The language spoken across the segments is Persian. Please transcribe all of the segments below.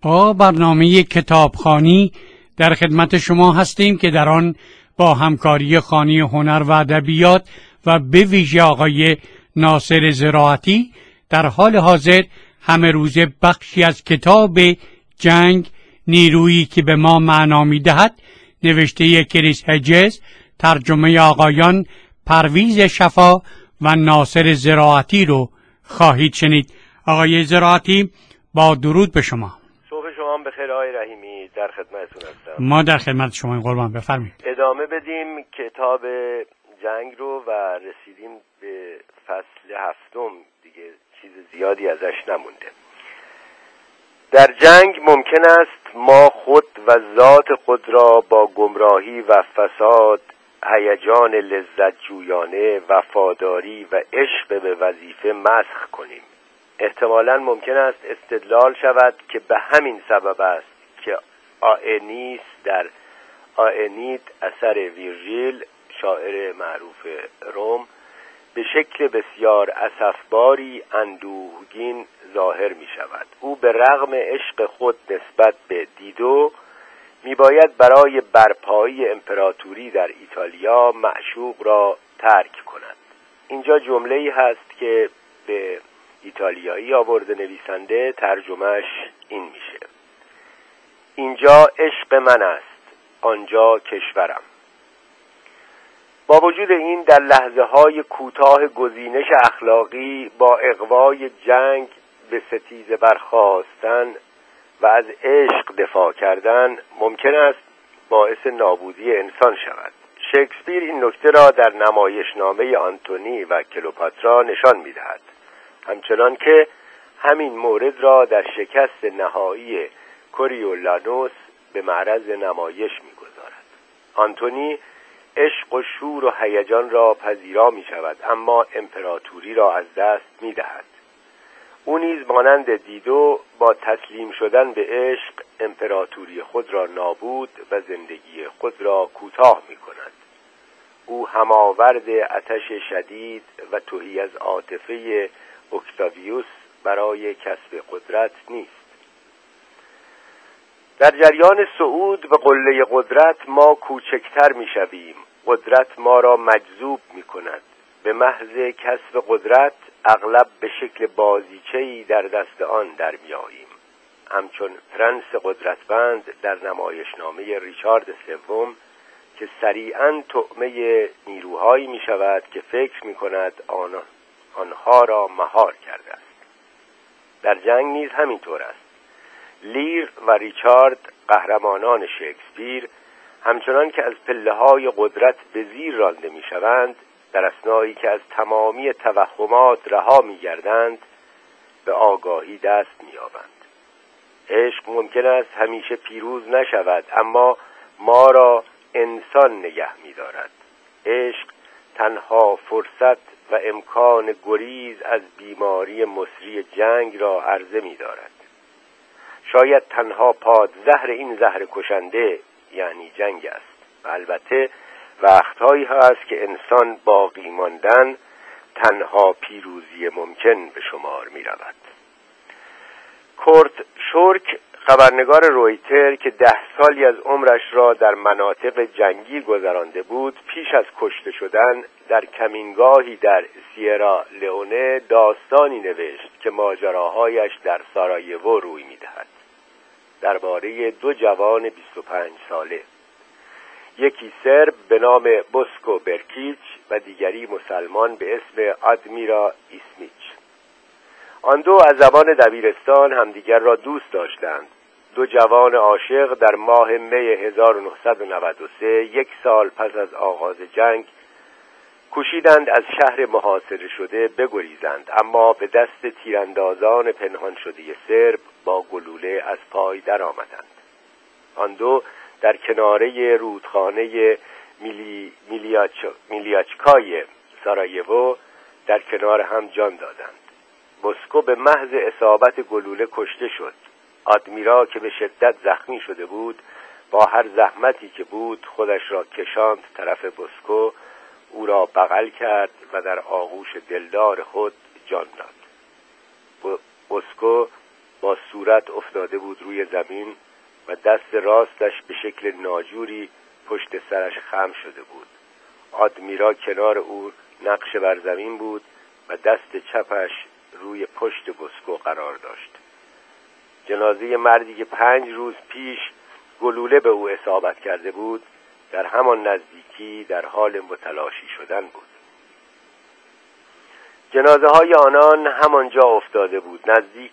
با برنامه کتابخوانی در خدمت شما هستیم که در آن با همکاری خانه هنر و ادبیات و به ویژه آقای ناصر زراعتی در حال حاضر همه روزه بخشی از کتاب جنگ، نیرویی که به ما معنا می‌دهد نوشته کریس هجز، ترجمه آقایان پرویز شفا و ناصر زراعتی رو خواهید شنید. آقای زراعتی، با درود به شما. صبح شما بخیر آقای رحیمی، در خدمتتون هستم. ما در خدمت شما، قربان، بفرمایید. ادامه بدیم کتاب جنگ رو و رسیدیم به فصل 7. دیگه چیز زیادی ازش نمونده. در جنگ ممکن است ما خود و ذات خود را با گمراهی و فساد، هیجان لذت جویانه، وفاداری و عشق به وظیفه مسخ کنیم. احتمالاً ممکن است استدلال شود که به همین سبب است که آئنیس در آئنید اثر ویرژیل، شاعر معروف روم، به شکل بسیار اسفباری اندوهگین ظاهر می شود. او به رغم عشق خود نسبت به دیدو می باید برای برپایی امپراتوری در ایتالیا معشوق را ترک کند. اینجا جمله‌ای هست که به ایتالیایی آورده نویسنده، ترجمهش این میشه: اینجا عشق من است، آنجا کشورم. با وجود این در لحظه‌های کوتاه گزینش اخلاقی با اغوای جنگ به ستیزه برخاستن و از عشق دفاع کردن ممکن است باعث نابودی انسان شود. شکسپیر این نکته را در نمایشنامه آنتونی و کلئوپاترا نشان می‌دهد، همچنان که همین مورد را در شکست نهایی کوریولانوس به معرض نمایش می‌گذارد. آنتونی عشق و شور و هیجان را پذیرا می‌شود، اما امپراتوری را از دست می‌دهد. او نیز مانند دیدو با تسلیم شدن به عشق امپراتوری خود را نابود و زندگی خود را کوتاه می‌کند. او هماورد آتش شدید و تهی از عاطفه اکتاویوس برای کسب قدرت نیست. در جریان صعود به قله قدرت ما کوچکتر می‌شویم. قدرت ما را مجذوب می‌کند. به محض کسب قدرت اغلب به شکل بازیچه‌ای در دست آن در می‌آییم. همچون پرنس قدرتمند در نمایشنامه ریچارد سوم که سریعاً طعمه نیروهایی می‌شود که فکر می‌کند آنها را مهار کرده است. در جنگ نیز همینطور است. لیر و ریچارد، قهرمانان شکسپیر، همچنان که از پله‌های قدرت به زیر رانده می‌شوند، در اثنایی که از تمامی توهمات رها می‌گردند، به آگاهی دست می‌یابند. عشق ممکن است همیشه پیروز نشود، اما ما را انسان نگه می‌دارد. عشق تنها فرصت و امکان گریز از بیماری مصری جنگ را عرضه می‌دارد. شاید تنها پادزهر این زهر کشنده یعنی جنگ است و البته وقتهایی هست که انسان باقی ماندن تنها پیروزی ممکن به شمار می‌رود. کورت شورک، خبرنگار رویتر که 10 سالی از عمرش را در مناطق جنگی گذرانده بود، پیش از کشته شدن در کمینگاهی در سیرا لئونه داستانی نوشت که ماجراهایش در سارایوو روی می‌دهد. درباره 2 جوان 25 ساله، یکی سرب به نام بوسکو برکیچ و دیگری مسلمان به اسم آدمیرا ایسمیچ. آن دو از زمان دبیرستان همدیگر را دوست داشتند. 2 جوان عاشق در ماه می 1993، 1 سال پس از آغاز جنگ، کوشیدند از شهر محاصره شده بگریزند، اما به دست تیراندازان پنهان شده سرب با گلوله از پای درآمدند. آن دو در کناره رودخانه میلیاچکای سارایوو در کنار هم جان دادند. بوسکو به محض اصابت گلوله کشته شد. آدمیرا که به شدت زخمی شده بود، با هر زحمتی که بود خودش را کشاند طرف بوسکو، او را بغل کرد و در آغوش دلدار خود جان داد. بوسکو با صورت افتاده بود روی زمین و دست راستش به شکل ناجوری پشت سرش خم شده بود. آدمیرا کنار او نقش بر زمین بود و دست چپش روی پشت بسکو قرار داشت. جنازه مردی که 5 روز پیش گلوله به او اصابت کرده بود در همان نزدیکی در حال متلاشی شدن بود. جنازه های آنان همانجا افتاده بود،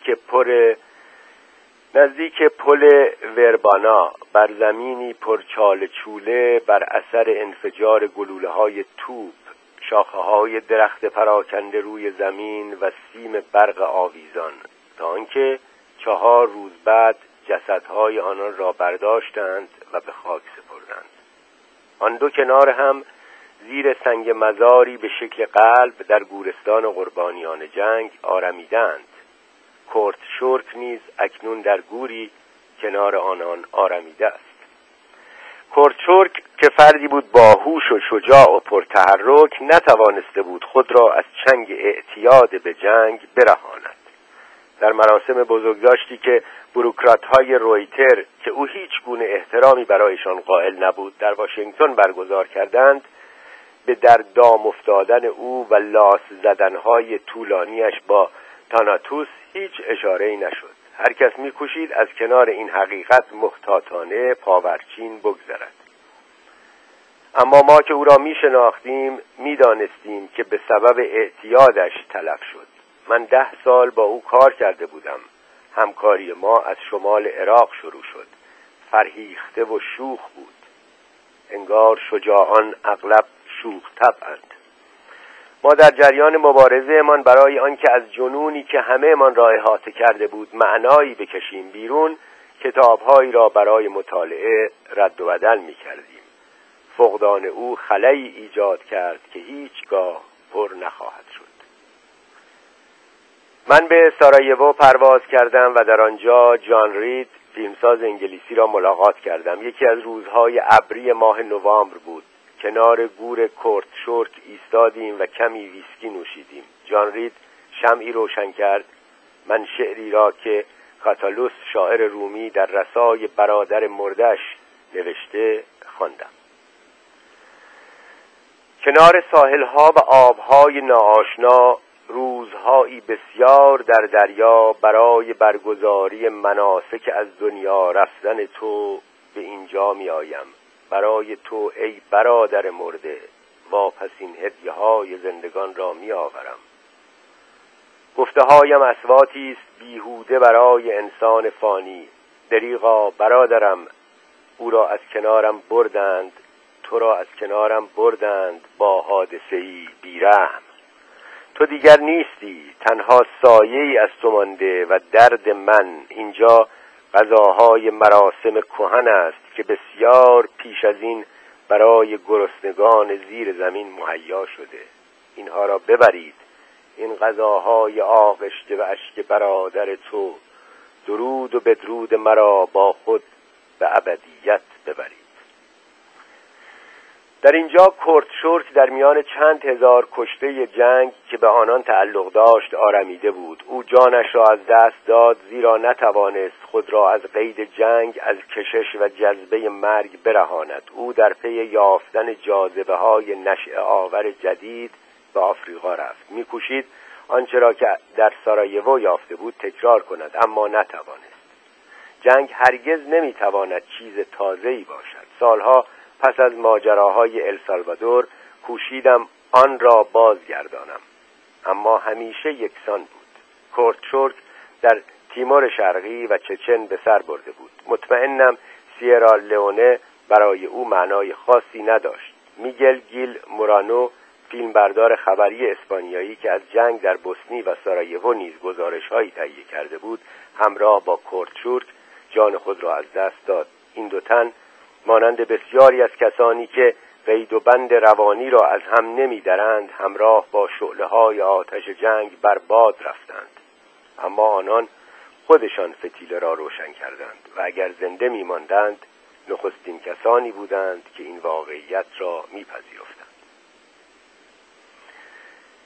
نزدیک پل وربانا، بر زمینی پرچال چوله بر اثر انفجار گلوله های توپ. شاخه های درخت پراکنده روی زمین و سیم برق آویزان، تا آنکه 4 روز بعد جسدهای آنان را برداشتند و به خاک سپردند. آن دو کنار هم زیر سنگ مزاری به شکل قلب در گورستان قربانیان جنگ آرمیدند. کورت شورک نیز اکنون در گوری کنار آنان آرمیده است. کورت شورک که فردی بود باهوش و شجاع و پرتحرک، نتوانسته بود خود را از چنگ اعتیاد به جنگ برهاند. در مراسم بزرگداشتی که بوروکرات‌های رویتر که او هیچ گونه احترامی برایشان قائل نبود در واشنگتن برگزار کردند، به در دام افتادن او و لاس زدنهای طولانیش با تاناتوس هیچ اشاره‌ای نشد. هر کس می‌کوشید از کنار این حقیقت محتاطانه پاورچین بگذرد. اما ما که او را می‌شناختیم می‌دانستیم که به سبب اعتیادش تلف شد. من 10 سال با او کار کرده بودم. همکاری ما از شمال عراق شروع شد. فرهیخته و شوخ بود. انگار شجاعان اغلب شوخ طبعند. ما در جریان مبارزه من برای آنکه از جنونی که همه من را احاطه کرده بود معنایی بکشیم بیرون، کتاب‌هایی را برای مطالعه رد و بدل می‌کردیم. فقدان او خلایی ایجاد کرد که هیچگاه پر نخواهد شد. من به سارایوو پرواز کردم و در آنجا جان رید، فیلمساز انگلیسی را ملاقات کردم. یکی از روزهای ابری ماه نوامبر بود. کنار گور کورت شورک ایستادیم و کمی ویسکی نوشیدیم. جان رید شمعی روشن کرد. من شعری را که کاتالوس شاعر رومی در رسای برادر مردش نوشته خواندم. کنار ساحل‌ها و آب‌های ناآشنا روزهایی بسیار در دریا برای برگزاری مناسک از دنیا رفتن تو به اینجا می آیم. برای تو ای برادر مرده واپسین هدیه‌های زندگان را می آورم. گفته‌هایم اصواتی است بیهوده برای انسان فانی. دریغا برادرم، او را از کنارم بردند، تو را از کنارم بردند با حادثه‌ای بیرحم. تو دیگر نیستی، تنها سایه‌ای از تو مانده و درد من. اینجا غذاهای مراسم کهن است که بسیار پیش از این برای گرسنگان زیر زمین مهیا شده. اینها را ببرید، این غذاهای آغشته و اشک برادر تو. درود و بدرود مرا با خود به ابدیت ببرید. در اینجا کورت شورک در میان چند هزار کشته جنگ که به آنان تعلق داشت آرمیده بود. او جانش را از دست داد زیرا نتوانست خود را از قید جنگ، از کشش و جذبه مرگ برهاند. او در پی یافتن جاذبه‌های نشأه آور جدید به آفریقا رفت. می‌کوشید آنچه را که در سارایوو یافته بود تکرار کند، اما نتوانست. جنگ هرگز نمی‌تواند چیز تازه‌ای باشد. سالها پس از ماجراهای السالوادور کوشیدم آن را بازگردانم، اما همیشه یکسان بود. کورت شورک در تیمور شرقی و چچن به سر برده بود. مطمئنم سیرا لئونه برای او معنای خاصی نداشت. میگل گیل مورانو، فیلمبردار خبری اسپانیایی که از جنگ در بوسنی و سارایوو نیز گزارش‌هایی تهیه کرده بود، همراه با کورت شورک جان خود را از دست داد. این دو تن مانند بسیاری از کسانی که قید و بند روانی را از هم نمی‌درند، همراه با شعله‌های آتش جنگ بر باد رفتند. اما آنان خودشان فتیله را روشن کردند و اگر زنده می‌ماندند نخستین کسانی بودند که این واقعیت را می‌پذیرفتند.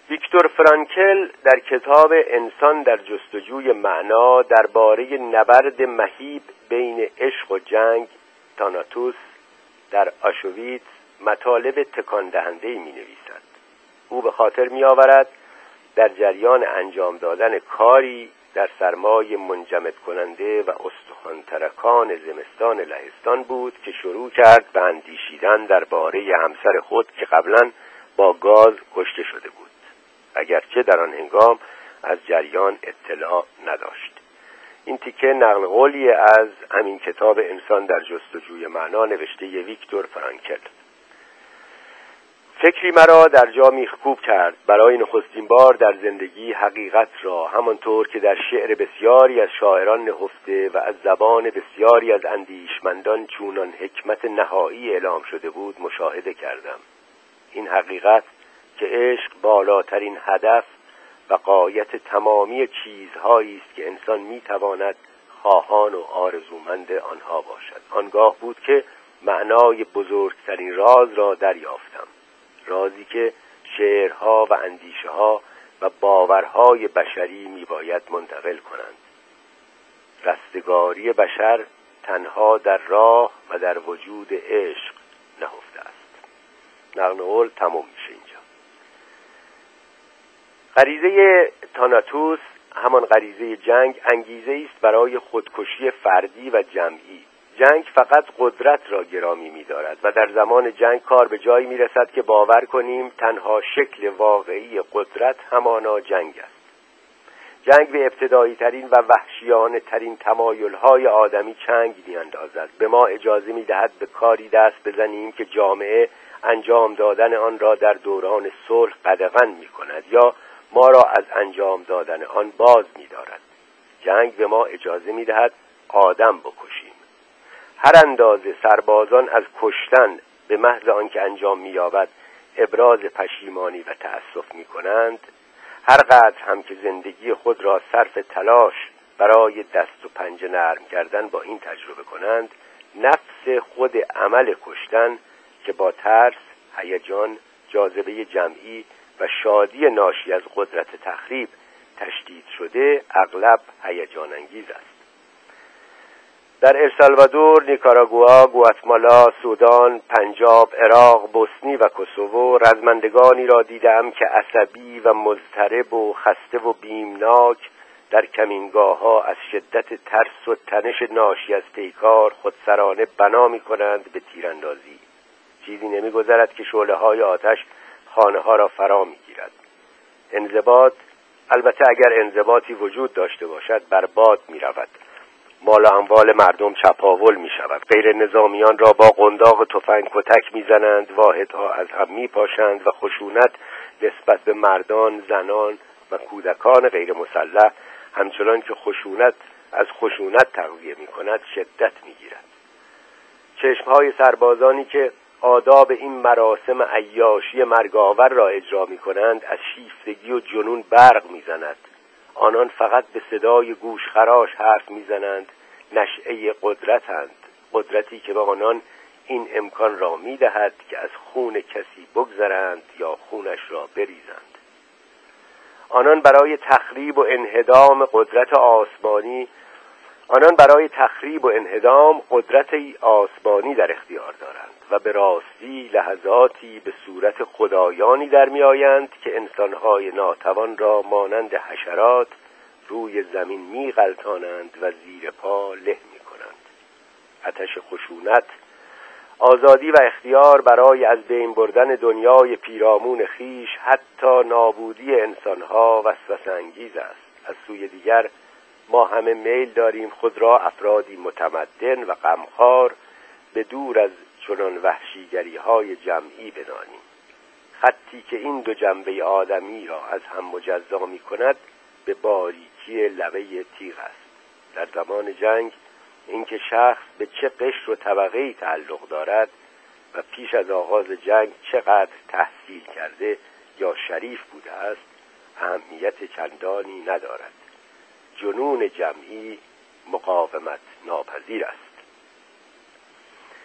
ویکتور فرانکل در کتاب انسان در جستجوی معنا درباره نبرد مهیب بین عشق و جنگ تاناتوس در آشویتس مطالب تکان دهنده‌ای می‌نویسد. او به خاطر می‌آورد در جریان انجام دادن کاری در سرمای منجمد کننده و استخوان ترکان زمستان لهستان بود که شروع کرد به اندیشیدن درباره همسر خود که قبلاً با گاز کشته شده بود، اگرچه در آن هنگام از جریان اطلاع نداشت. این تیکه نقل قولی از همین کتاب انسان در جستجوی معنا نوشته ویکتور فرانکل. فکری مرا در جا میخکوب کرد برای نخستین بار در زندگی حقیقت را همانطور که در شعر بسیاری از شاعران نهفته و از زبان بسیاری از اندیشمندان چونان حکمت نهایی اعلام شده بود مشاهده کردم. این حقیقت که عشق بالاترین هدف و غایت تمامی چیزهایی است که انسان میتواند خواهان و آرزومند آنها باشد. آنگاه بود که معنای بزرگترین راز را دریافتم، رازی که شعرها و اندیشه‌ها و باورهای بشری میباید منتقل کنند. رستگاری بشر تنها در راه و در وجود عشق نهفته است. نقل قول تمام میشه اینجا. غریزه تاناتوس، همان غریزه جنگ، انگیزه است برای خودکشی فردی و جمعی. جنگ فقط قدرت را گرامی می‌دارد و در زمان جنگ کار به جایی می‌رسد که باور کنیم تنها شکل واقعی قدرت همانا جنگ است. جنگ به ابتدایی ترین و وحشیانه ترین تمایل‌های آدمی چنگ می‌اندازد. به ما اجازه می‌دهد به کاری دست بزنیم که جامعه انجام دادن آن را در دوران صلح قدغن می‌کند یا ما را از انجام دادن آن باز می‌دارد. جنگ به ما اجازه می‌دهد آدم بکشیم. هر اندازه سربازان از کشتن به محض آنکه انجام می‌یابد ابراز پشیمانی و تأسف می‌کنند، هر قدر هم که زندگی خود را صرف تلاش برای دست و پنجه نرم کردن با این تجربه کنند، نفس خود عمل کشتن که با ترس، هیجان، جاذبه جمعی و شادی ناشی از قدرت تخریب تشدید شده، اغلب هیجان انگیز است. در السالوادور، نیکاراگوآ، گواتمالا، سودان، پنجاب، عراق، بوسنی و کوسوو رزمندگانی را دیدم که عصبی و مضطرب و خسته و بیمناک در کمینگاه‌ها از شدت ترس و تنش ناشی از پیکار خودسرانه بنا می‌کنند به تیراندازی. چیزی نمی‌گذرد که شعله‌های آتش خانه‌ها را فرا می‌گیرد. انضباط، البته اگر انضباطی وجود داشته باشد، برباد می‌رود. مال و اموال مردم چپاول می شود. غیر نظامیان را با قنداق تفنگ کتک می زنند، واحدها از هم می پاشند و خشونت نسبت به مردان، زنان و کودکان غیر مسلح همچنان که خشونت از خشونت تغذیه می کند شدت می گیرد. چشمهای سربازانی که آداب این مراسم عیاشی مرگاور را اجرا می کنند از شیفتگی و جنون برق می زند. آنان فقط به صدای گوشخراش حرف میزنند، نشعه قدرتند، قدرتی که به آنان این امکان را میدهد که از خون کسی بگذرند یا خونش را بریزند. آنان برای تخریب و انهدام قدرت آسمانی در اختیار دارند و به راستی لحظاتی به صورت خدایانی در می آیند که انسانهای ناتوان را مانند حشرات روی زمین می غلطانند و زیر پا له می کنند. آتش خشونت، آزادی و اختیار برای از بین بردن دنیای پیرامون خیش، حتی نابودی انسانها وسوسه انگیز است. از سوی دیگر ما همه میل داریم خود را افرادی متمدن و غمخوار به دور از چنان وحشیگری‌های جمعی بدانیم. خطی که این دو جنبه آدمی را از هم مجزا می‌کند به باریکی لبه تیغ است. در زمان جنگ اینکه شخص به چه قشر و طبقه‌ای تعلق دارد و پیش از آغاز جنگ چقدر تحصیل کرده یا شریف بوده است اهمیت چندانی ندارد. جنون جمعی مقاومت ناپذیر است.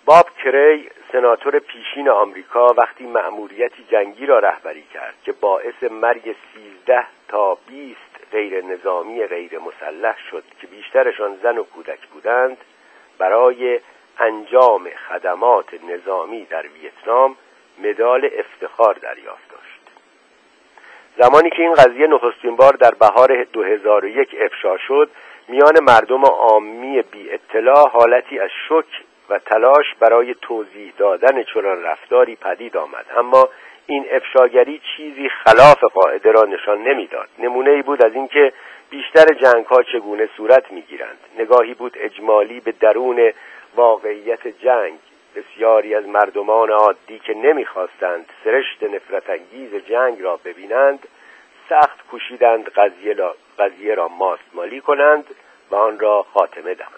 باب کری سناتور پیشین آمریکا وقتی مأموریتی جنگی را رهبری کرد که باعث مرگ 13 تا 20 غیر نظامی غیر مسلح شد که بیشترشان زن و کودک بودند، برای انجام خدمات نظامی در ویتنام مدال افتخار دریافت داشت. زمانی که این قضیه نخستین بار در بهار 2001 افشا شد، میان مردم عامی بی اطلاع حالتی از شوک و تلاش برای توضیح دادن چنان رفتاری پدید آمد، اما این افشاگری چیزی خلاف قاعده را نشان نمیداد. نمونه‌ای بود از اینکه بیشتر جنگ‌ها چگونه صورت می‌گیرند. نگاهی بود اجمالی به درون واقعیت جنگ. بسیاری از مردمان عادی که نمی‌خواستند سرشت نفرت‌انگیز جنگ را ببینند، سخت کوشیدند قضیه را ماستمالی کنند و آن را خاتمه دهند.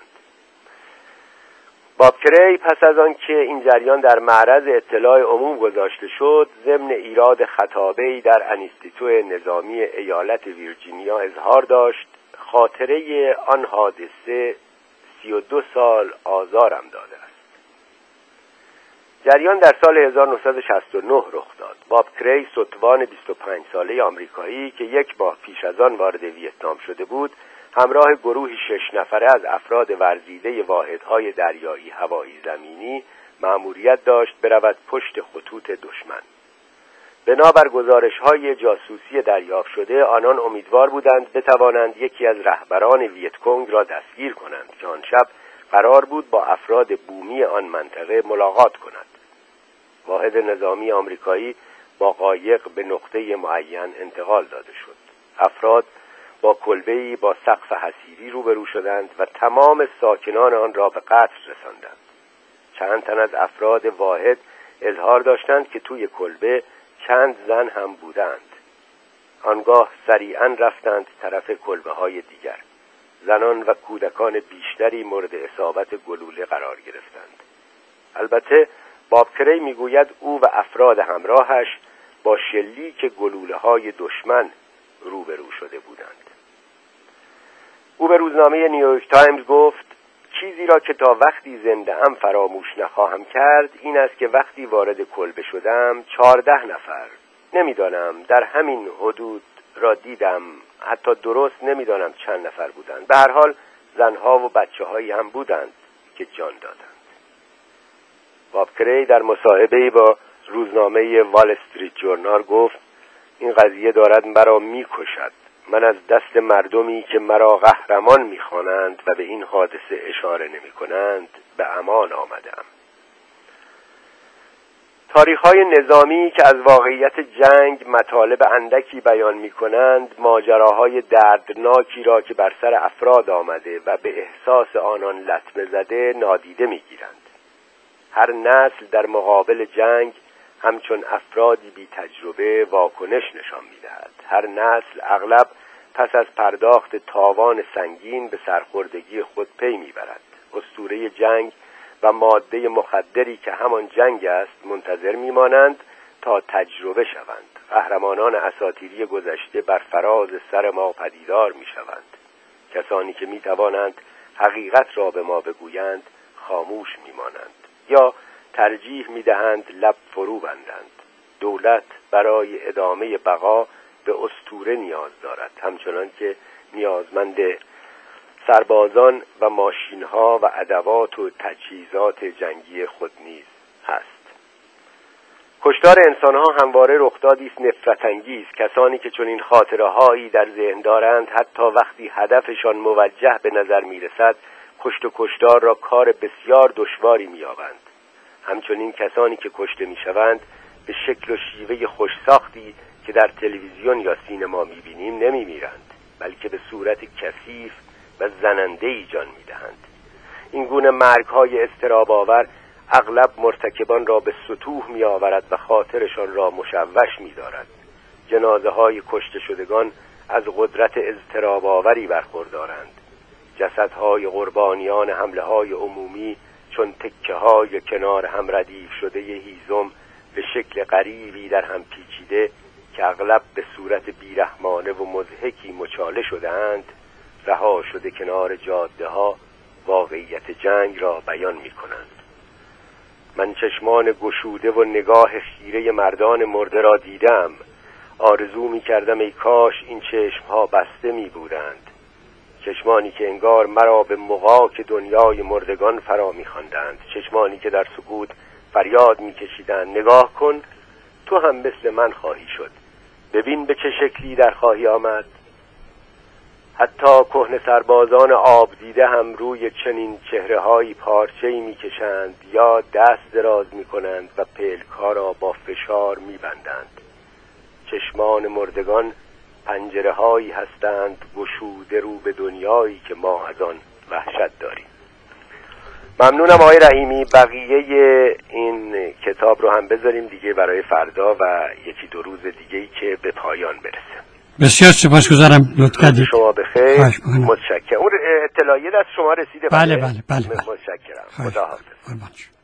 باب کری پس از آن که این جریان در معرض اطلاع عموم گذاشته شد، ضمن ایراد خطابه‌ای در انستیتو نظامی ایالت ویرجینیا اظهار داشت: خاطره آن حادثه 32 سال آزارم داده است. جریان در سال 1969 رخ داد. باب کری، ستوان 25 ساله آمریکایی که یک ماه پیش از آن وارد ویتنام شده بود، همراه گروهی 6 نفره از افراد ورزیده واحدهای دریایی، هوایی، زمینی مأموریت داشت برود پشت خطوط دشمن. بنابر گزارش‌های جاسوسی دریافت شده، آنان امیدوار بودند بتوانند یکی از رهبران ویتکونگ را دستگیر کنند که آن شب قرار بود با افراد بومی آن منطقه ملاقات کند. واحد نظامی آمریکایی با قایق به نقطه معین انتقال داده شد. افراد با کلبه‌ای با سقف حصیری روبرو شدند و تمام ساکنان آن را به قتل رساندند. چند تن از افراد واحد اظهار داشتند که توی کلبه چند زن هم بودند. آنگاه سریعاً رفتند طرف کلبه‌های دیگر. زنان و کودکان بیشتری مورد اصابت گلوله قرار گرفتند. البته باب کری میگوید او و افراد همراهش با شلیک گلوله‌های دشمن روبرو شده بودند. او به روزنامه نیویورک تایمز گفت: چیزی را که تا وقتی زنده ام فراموش نخواهم کرد این است که وقتی وارد کلبه شدم 14 نفر، نمیدانم در همین حدود را دیدم، حتی درست نمیدانم چند نفر بودند. به هر حال زنها و بچه‌هایی هم بودند که جان دادند. باب کری در مصاحبه‌ای با روزنامه وال استریت جورنال گفت: این قضیه دارد مرا می‌کشد. من از دست مردمی که مرا قهرمان می‌خوانند و به این حادثه اشاره نمی‌کنند به امان آمدم. تاریخ‌های نظامی که از واقعیت جنگ مطالب اندکی بیان می‌کنند، ماجراهای دردناکی را که بر سر افراد آمده و به احساس آنان لطمه زده نادیده می‌گیرند. هر نسل در مقابل جنگ همچون افرادی بی تجربه واکنش نشان می‌دهد. هر نسل اغلب پس از پرداخت تاوان سنگین به سرخوردگی خود پی می‌برد. اسطوره جنگ و ماده مخدری که همان جنگ است منتظر می‌مانند تا تجربه شوند. قهرمانان اساطیری گذشته بر فراز سر ما پدیدار می‌شوند. کسانی که می‌توانند حقیقت را به ما بگویند خاموش می‌مانند یا ترجیح می‌دهند لب فرو بندند. دولت برای ادامه بقا به اسطوره نیاز دارد، همچنان که نیازمند سربازان و ماشین‌ها و ادوات و تجهیزات جنگی خود نیز هست. کشتار انسان‌ها همواره رخدادی است نفرت‌انگیز. کسانی که چنین خاطره‌هایی در ذهن دارند، حتی وقتی هدفشان موجه به نظر می‌رسد، کشت و کشتار را کار بسیار دشواری می‌یابند. همچنین کسانی که کشته می‌شوند به شکل و شیوه خوشساختی که در تلویزیون یا سینما می‌بینیم نمی‌میرند، بلکه به صورت کثیف و زننده‌ای جان می‌دهند. این گونه مرگ‌های اضطراب‌آور اغلب مرتکبان را به سطوح می‌آورد و خاطرشان را مشوش می‌دارد. جنازه‌های کشته شدگان از قدرت اضطراب‌آوری برخوردارند. جسدهای قربانیان حمله‌های عمومی چون تکه‌های کنار هم ردیف شده هیزم به شکل غریبی در هم پیچیده که اغلب به صورت بیرحمانه و مضحکی مچاله شده‌اند، رها شده کنار جاده‌ها واقعیت جنگ را بیان می‌کنند. من چشمان گشوده و نگاه خیره مردان مرده را دیدم. آرزو می کردم ای کاش این چشمها بسته می بودند، چشمانی که انگار مرا به مغاک دنیای مردگان فرا می خواندند، چشمانی که در سکوت فریاد می کشیدند نگاه کن، تو هم مثل من خواهی شد، ببین به چه شکلی در خواهی آمد. حتی کهنه سربازان آب دیده هم روی چنین چهره‌هایی پارچه‌ای می‌کشند یا دست دراز می‌کنند و پلک‌ها را با فشار می‌بندند. چشمان مردگان پنجره‌هایی هستند گشوده رو به دنیایی که ما از آن وحشت داریم. ممنونم آقای رحیمی. بقیه این کتاب رو هم بذاریم دیگه برای فردا و یکی دو روز دیگه‌ای که به پایان برسه. بسیار سپاسگزارم، لطف کردید. شما بخیر. متشکرم. اون اطلاعیه دست شما رسیده؟ بله. متشکرم. خدا حافظ.